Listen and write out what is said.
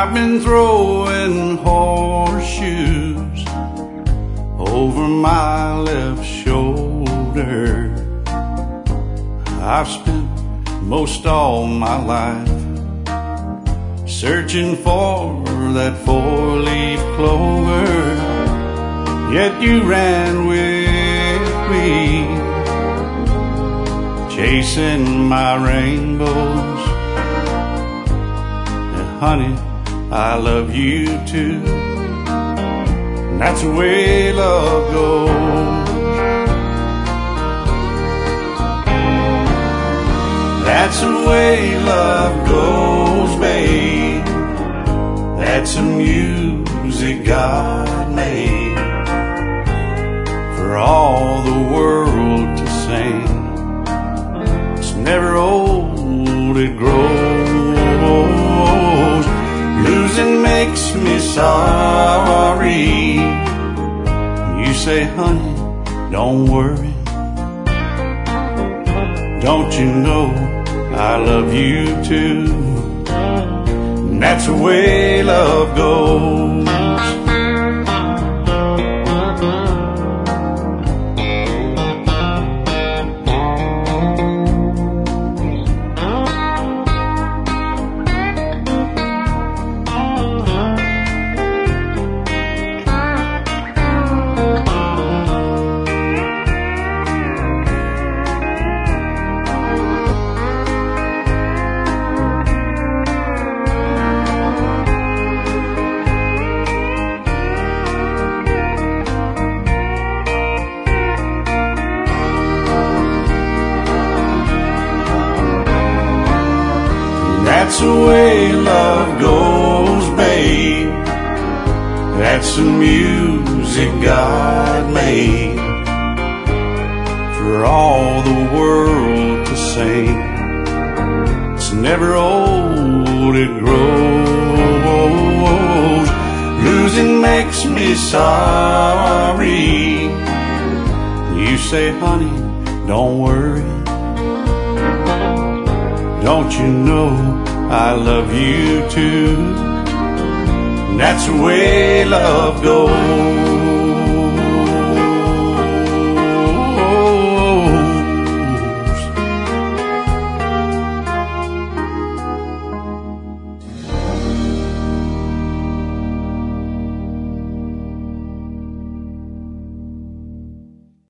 I've been throwing horseshoes over my left shoulder. I've spent most all my life searching for that four-leaf clover, yet you ran with me, chasing my rainbows. And honey, I love you too, and that's the way love goes. That's the way love goes, babe. That's the music God made for all the world to sing. It's never old, it grows. Losing makes me sorry. You say, honey, don't worry. Don't you know I love you too? And that's the way love goes. That's the way love goes, babe. That's the music God made for all the world to sing. It's never old, it grows. Losing makes me sorry. You say, honey, don't worry. Don't you know I love you too? And that's the way love goes.